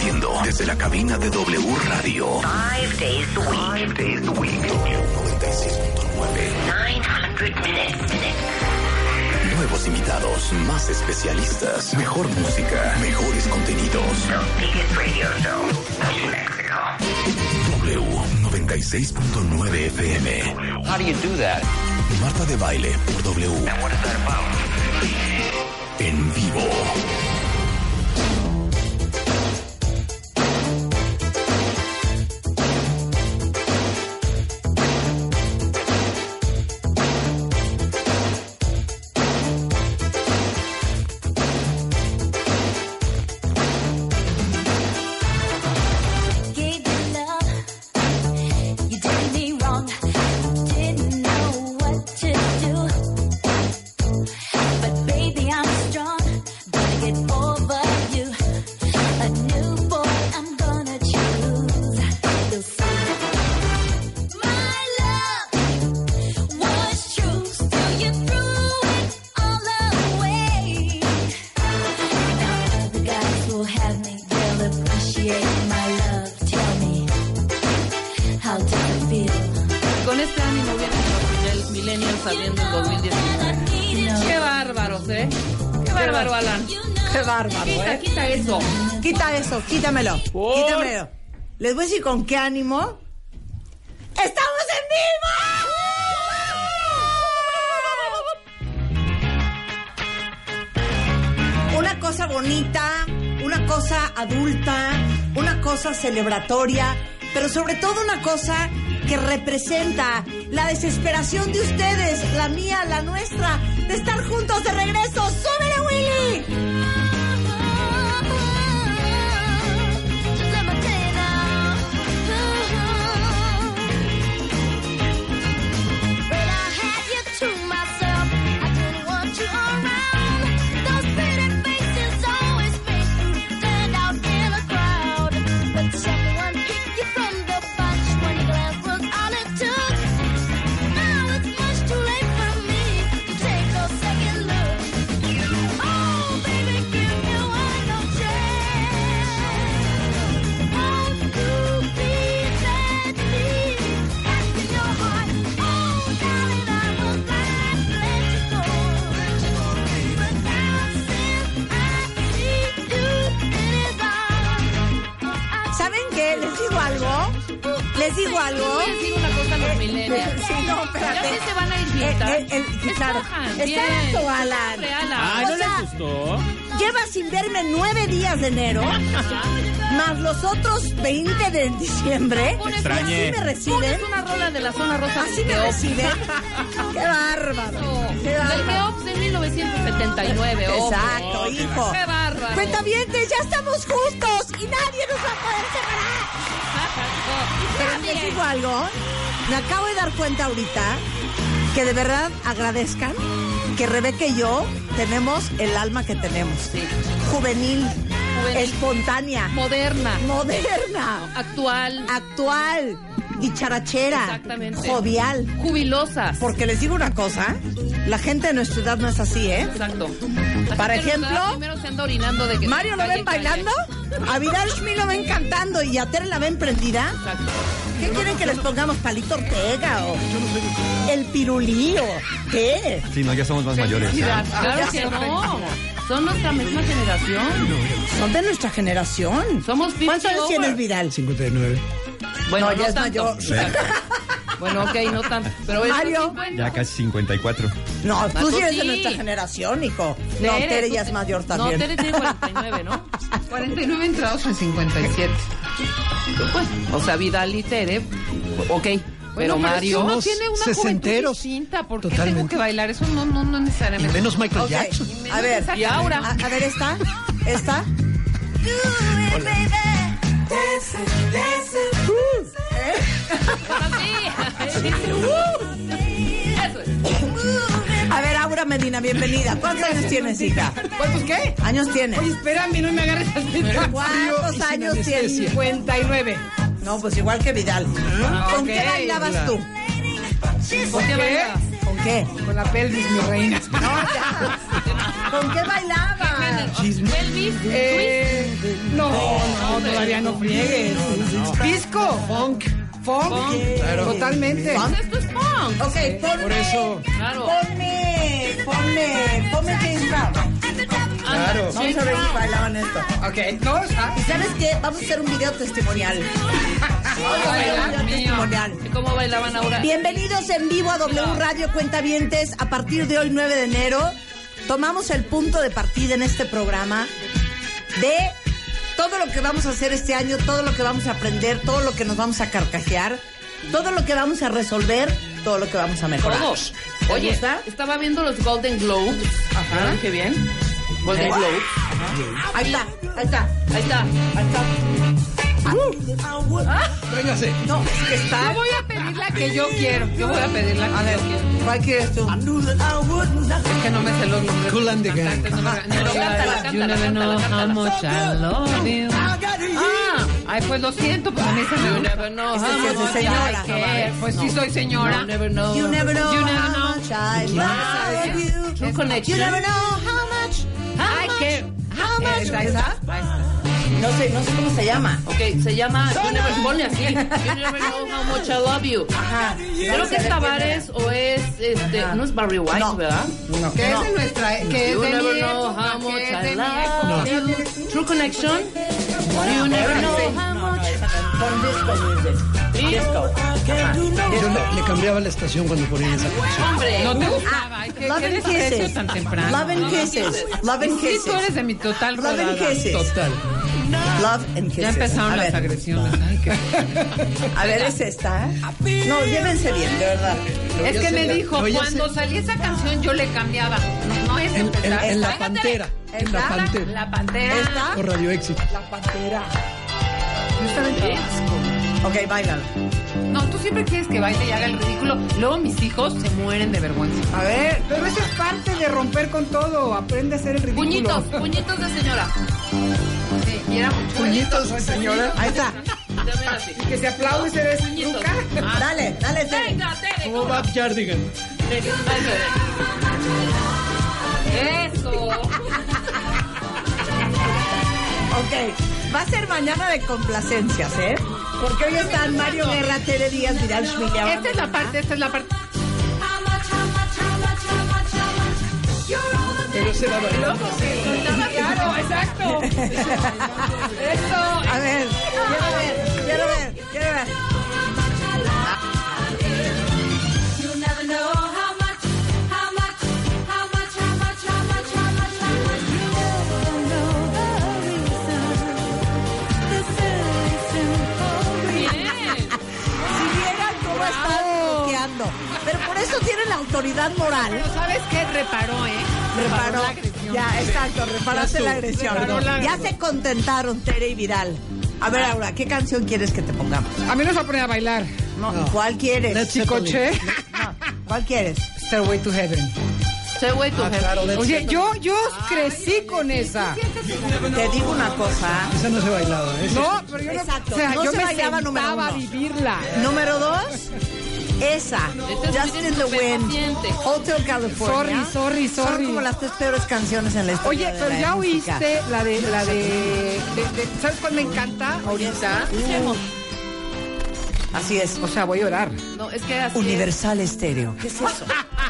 transmitiendo desde la cabina de W Radio. 5 days a week. 5 days a week. W96.9. 900 minutes. Nuevos invitados, más especialistas, mejor música, mejores contenidos. The biggest radio show in Mexico. W96.9 FM. How do you do that? Marta de Baile por W. And what is that about? En vivo. Con este ánimo vienen los millennials saliendo en 2019. Qué bárbaros, ¿eh? Qué bárbaro, Alan. Qué bárbaro, Quita eso. Quita eso, quítamelo. Quítamelo. Les voy a decir con qué ánimo. ¡Estamos en vivo! Una cosa bonita, una cosa adulta, una cosa celebratoria, pero sobre todo una cosa que representa la desesperación de ustedes, la mía, la nuestra, de estar juntos de regreso. ¡Súbele, Willy! ¿Les digo algo? Voy a decir una cosa a los millennials. Sí, no, espérate. Ya se van a ir fiestas. Claro. Está esto, Alan. Ay, ¿no les gustó? Lleva sin verme 9 días de enero, más los otros 20 de diciembre. Extrañé. Y así me reciben. Pones una rola de la zona rosa. Así me reciben. ¡Qué bárbaro! ¡Qué Del bárbaro! Keops de 1979. Exacto, hijo. ¡Qué bárbaro! Cuentavientes, ya estamos juntos y nadie nos va a poder separar. Pero les digo algo, me acabo de dar cuenta ahorita que de verdad agradezcan que Rebeca y yo tenemos el alma que tenemos. Sí. Juvenil, espontánea, Moderna. actual, dicharachera, Exactamente. jovial. Jubilosas. Porque les digo una cosa, la gente de nuestra edad no es así, ¿eh? Exacto. Para ejemplo, primero se anda orinando de que Mario lo ven bailando, a Vidal Schmil lo ven cantando y a Tere la ven prendida. Exacto. ¿Qué quieren que les pongamos? ¿Palito Ortega o el Pirulí o qué? Sí, no, ya somos más mayores. Claro que no. Son nuestra misma generación. Son de nuestra generación. Somos 50 ¿Cuántos años over. tienes, Vidal? 59. Bueno, No, ya es tanto. mayor. Bueno, ok, no tanto. Pero Mario. Ya casi 54. No, tú Marco, sí eres de sí. nuestra generación, hijo. No, Tere ya es mayor también. No, Tere tiene 49, ¿no? 49 entrados en 57. Pues, o sea, Vidal y Tere, ok. Pero Mario uno tiene una sesenteros. juventud distinta. ¿Por qué Totalmente. tengo que bailar? Eso no Y necesariamente. menos Michael Ok, Jackson. a ver. Y ahora. A ver, ¿esta? Eso es. A ver, Aura Medina, bienvenida. ¿Cuántos años tienes, hija? ¿Cuántos qué? ¿Años tienes? Oye, espérame, no me agarres así. ¿Cuántos años tienes? 59. No, pues igual que Vidal. ¿Con qué ok. bailabas tú? ¿Con qué? ¿Con qué? Con la pelvis, mi reina. No, ya. ¿Con qué bailabas? Elvis. No, todavía no friegues. Disco. Funk. Claro. Totalmente. Esto es punk. Ok, Por eso. Claro. ponme James Brown. Claro. Vamos a ver si bailaban esto. Ok, no, está. ¿Y sabes qué? Vamos a hacer un video testimonial. ¿Cómo bailaban ahora? Bienvenidos en vivo a W Radio Cuentavientes. A partir de hoy, 9 de enero, tomamos el punto de partida en este programa de todo lo que vamos a hacer este año, todo lo que vamos a aprender, todo lo que nos vamos a carcajear, todo lo que vamos a resolver, todo lo que vamos a mejorar. Todos. ¿Te Oye, gusta? estaba viendo los Golden Globes. Ajá. Qué bien. Golden Globes. Ahí está. Ahí está. Véngase. No, es que está. Yo voy a pedir la que yo quiero. Yo voy a pedir la A ver, ¿cuál quieres tú? Es que no me sé los nombres. Cool and the Gang. Pero cántala. You never know how much I love you. Ay, pues lo siento, pues a mí se You me never know Esa how sí es de much señora. I care. Pues sí soy señora. You never know. You never know You never how know. much I love you. True Connection. You never know how much. Ay, qué. How much. ¿Esa? No sé cómo se llama. Ok, se llama You never, ponle así. You never know how much I love you. Ajá. Creo que es Tavares o es no es Barry White, No. ¿verdad? No. Que es de nuestra, que es You de never mi know época, how much que es I de mi love época. you. True Connection. You never know how much. Con disco music. Disco. Yo le cambiaba la estación cuando ponían esa canción. Hombre. No te gustaba. Ay, Love qué and desprecio Kisses. tan temprano. Love and Kisses. Love and Sí, tú eres Kisses. de mi total Love and rodada. Kisses. Total. Love and Kisses. Ya empezaron A las ver. agresiones. Ay, qué... A ver, es esta. No, llévense bien, de verdad. Es que me sé, dijo, lo ya cuando sé. salía esa canción yo le cambiaba. No es empezar. En la Esta. Pantera. En la ¿Esta? Pantera. La Pantera. ¿Esta? O Radio Éxito. La pantera. No está en Tabasco. Ok, bailalo. No, tú siempre quieres que baile y haga el ridículo. Luego mis hijos se mueren de vergüenza. A ver. Pero eso es parte de romper con todo. Aprende a hacer el ridículo. Puñitos de señora. Sí, y era mucho. Puñitos, señora. Ahí está. También así. Que se aplaude y se des Puñitos. nunca. Dale, Tere. Venga, Tere. Como Bob Jardigan. Eso. Ok, va a ser mañana de complacencias, ¿eh? Porque hoy están Mario Guerra, Tere Díaz, Vidal Schmidt. Esta es la parte. Pero se la bailó. Claro, exacto. Eso. A ver, quiero ver. Si vieran cómo están bloqueando. Pero por eso tienen la autoridad moral. Pero ¿sabes qué? Reparó, ¿eh? Reparó. la agresión. Ya, exacto, reparaste la agresión. Reparó la Ya agresión. se contentaron Tere y Vidal. A ver, Aura, ¿qué canción quieres que te pongamos? A mí nos va a poner a bailar. No, ¿cuál quieres? Led Zeppelin. Chicoche. No, ¿cuál quieres? Stairway to Heaven. Say way to heaven. Claro, Led Oye, Zeppelin. yo crecí con esa. Te digo una cosa. Esa no se bailaba. Esa No, pero yo no, Exacto. o sea, No yo se me bailaba número sentaba a uno. vivirla. Número 2, esa. Este es Just muy in the Wind. paciente. Hotel California. Sorry. Son como las 3 peores canciones en la historia. Oye, de pero la ya música. oíste la de ¿sabes cuál me encanta ahorita? Así es. O sea, voy a llorar. No, es que así Universal Estéreo. ¿Qué es eso?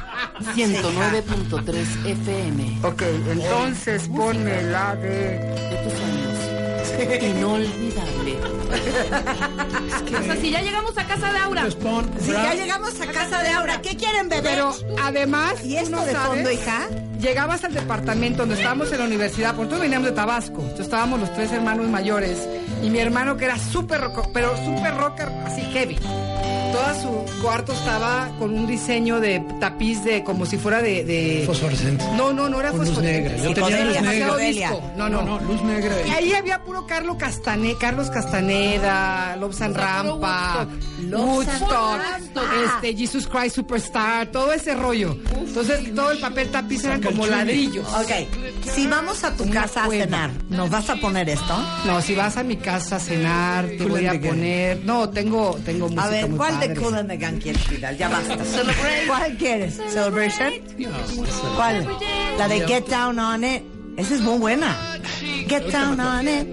109.3 FM Ok, entonces ponme la de... de tus años. Inolvidable. O sea, si ya llegamos a casa de Aura. Pues pon Si ya Brad- llegamos a casa de Aura, ¿qué quieren beber? Pero además, ¿Y tú esto no de sabes, fondo, hija? llegabas al departamento donde estábamos en la universidad, porque nosotros veníamos de Tabasco, entonces estábamos los 3 hermanos mayores, y mi hermano que era súper rocker, pero súper rocker, así heavy. Todo su cuarto estaba con un diseño de tapiz de como si fuera de... Fosforescente. No era Con luz fosforescente. negra. Yo tenía luz Demasiado negra. disco. No. No, luz negra. Y ahí había puro Carlos Castaneda, Lobsan Rampa, Woodstock, Jesus Christ Superstar, todo ese rollo. Entonces todo el papel tapiz eran como ladrillos. Ok, si vamos a tu Una casa a cueva. cenar, ¿nos vas a poner esto? No, si vas a mi casa a cenar, te Cool voy and a the Gang. poner... No, tengo música A ver, muy ¿cuál padre. de Cool and the Gang quieres, Vidal? Ya basta. ¿Cuál quieres? ¿Celebration? ¿Cuál? La de Get Down on It. Esa es muy buena. Get down on it.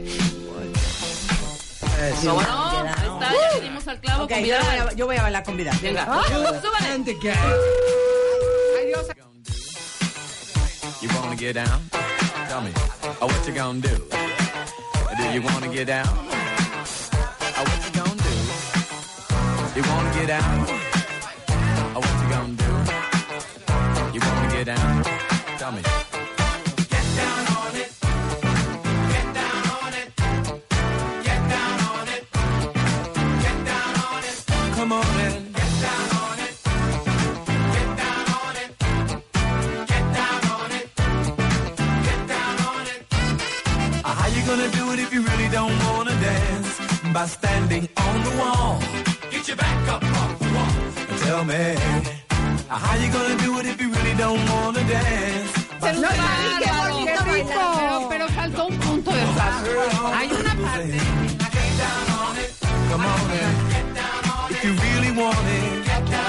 No, bueno, ahí está, ya le dimos al clavo con Vidal. Yo voy a bailar con Vidal. Venga, súbale. Ay, Dios. You wanna get down? Tell me, oh, what you gonna do? Do you wanna get down? Oh, what you gonna do? You wanna get down? Oh, what you gonna do? You wanna get down? Tell me. Get down on it. Get down on it. Get down on it. Get down on it. Come on in. Get down on it. Get down on it. Get down on it. Get down on it. How you gonna do it if you really don't wanna dance? By standing on the wall. Get your back up off the wall. Tell me, how you gonna do it if you really don't wanna dance? No, qué bonito, rico. Pero faltó un punto de salsa. Hay una parte. Come on in. If you really want it.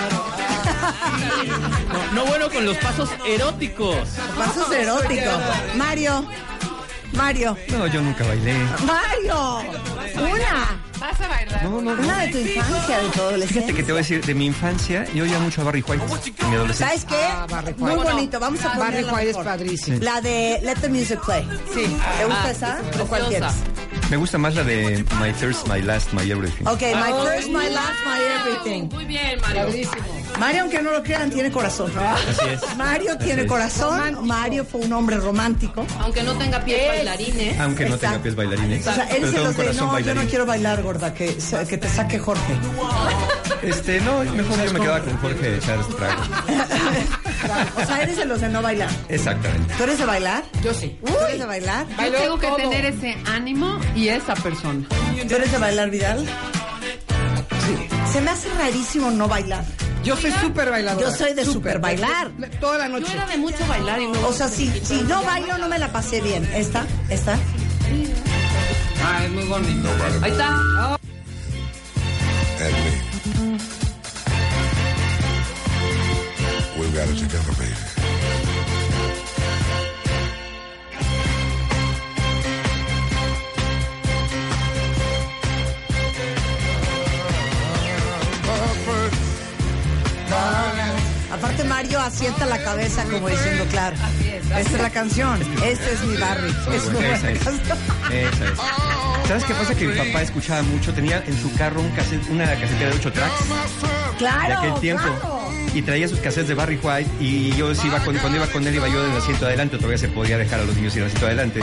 No bueno con los pasos eróticos. Pasos eróticos. Mario. No, yo nunca bailé. Mario. Una. Vas a bailar. No. Una de tu infancia, de tu adolescencia. Fíjate que te voy a decir, de mi infancia, yo oía mucho a Barry White en mi adolescencia. ¿Sabes qué? Barry White. Muy bonito. Vamos a Barry ponerla White es mejor. padrísimo. La de Let the Music Play. Sí. ¿Te gusta esa? ¿O cuál quieres? Me gusta más la de My First, My Last, My Everything. Ok, My First, My Last, My Everything. Muy bien, Mario. Padrísimo. Mario, aunque no lo crean, tiene corazón. Así es. Mario tiene es. corazón. Mario fue un hombre romántico. Aunque no tenga pies bailarines. Aunque no tenga Exacto. pies bailarines. O sea, él pero se tengo un los de, corazón no, yo bailarín. no quiero bailar, gorda, que te saque Jorge. No, mejor yo me quedaba con Jorge de echar trago. O sea, eres de los de no bailar. Exactamente. ¿Tú eres de bailar? Yo sí. ¿Tú eres de bailar? Yo Bailó tengo que todo. tener ese ánimo y esa persona. ¿Tú eres de bailar, Vidal? Sí. Se me hace rarísimo no bailar. Yo soy súper bailadora. Yo soy de súper bailar. Toda la noche. Yo era de mucho bailar y O sea, si no bailo, no me la pasé bien. ¿Esta? Ah, es muy bonito. Ahí está. And me. We've got it together, baby. Aparte, Mario asienta la cabeza como diciendo, claro, esta es la canción, este es mi Barry. Es Bueno, una esa es. canción. Esa es. ¿Sabes qué pasa? Que mi papá escuchaba mucho, tenía en su carro una casetera de 8 tracks Claro, de aquel tiempo. claro. Y traía sus cassettes de Barry White y yo cuando iba con él iba yo en el asiento adelante, todavía se podía dejar a los niños ir al asiento adelante.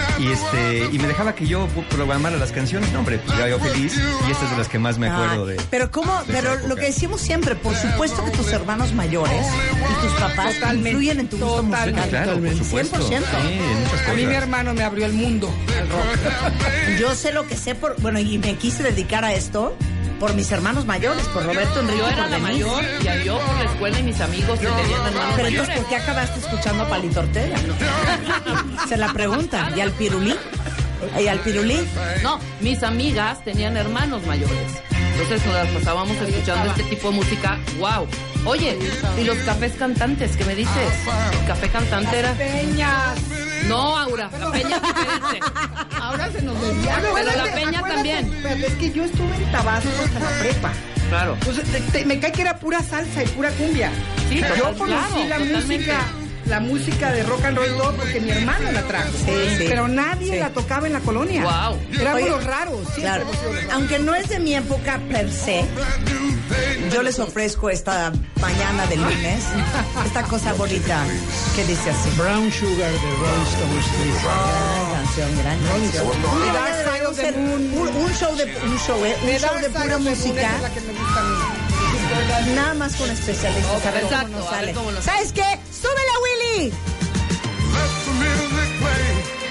Y me dejaba que yo programara las canciones, no hombre, pues ya yo feliz y esta es de las que más me acuerdo de. Pero cómo, de pero esa época. lo que decimos siempre, por supuesto que tus hermanos mayores y tus papás Totalmente. influyen en tu gusto Totalmente. musical. Claro, por supuesto. 100%. Sí, en muchas A mí mi cosas. hermano me abrió el mundo al rock. Yo sé lo que sé bueno, y me quise dedicar a esto por mis hermanos mayores, por Roberto Enrique. Yo era por la Denise. mayor y yo por la escuela y mis amigos que tenían hermanos Pero entonces, mayores. ¿por qué acabaste escuchando a Palito Ortega? Se la preguntan. ¿Y al Pirulí? ¿Y al Pirulí? No, mis amigas tenían hermanos mayores. Entonces nos las pasábamos escuchando este tipo de música. ¡Wow! Oye, ¿y los cafés cantantes? ¿Qué me dices? El café cantante era... Peñas. No, Aura, la peña es diferente. Ahora se nos desvía. Pero la peña también. Pero es que yo estuve en Tabasco hasta la prepa. Claro. Pues me cae que era pura salsa y pura cumbia. Sí, yo total, conocí claro, totalmente. la música de rock and roll y todo porque mi hermano la trajo. Sí. Pero nadie la tocaba en la colonia. Wow. Éramos Oye, los raros. Siempre Claro. hemos sido los raros. Aunque no es de mi época per se, yo les ofrezco esta mañana de lunes esta cosa bonita que dice así. Brown Sugar de Rolling Stones. Gran canción, gran canción. Un día Dark Side deberíamos of the hacer Moon. un show de pura Dark Side of the Moon, música. esa es la que me gusta a mí. Nada más con especialistas. A ver Exacto, cómo nos a ver sale. cómo nos ¿Sabes qué? ¡Súbela, Willy! Let the music play.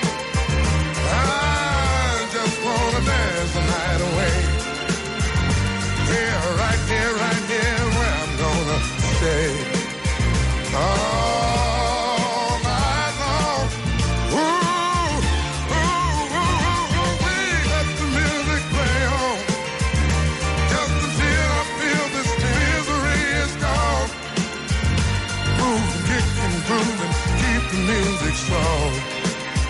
I just wanna dance the night away. Here, right here, where I'm gonna stay. All night long. Ooh, let the music play on. Just until I feel this misery is gone. Move, kick and groove and keep the music strong.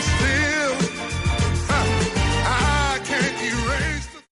can't stay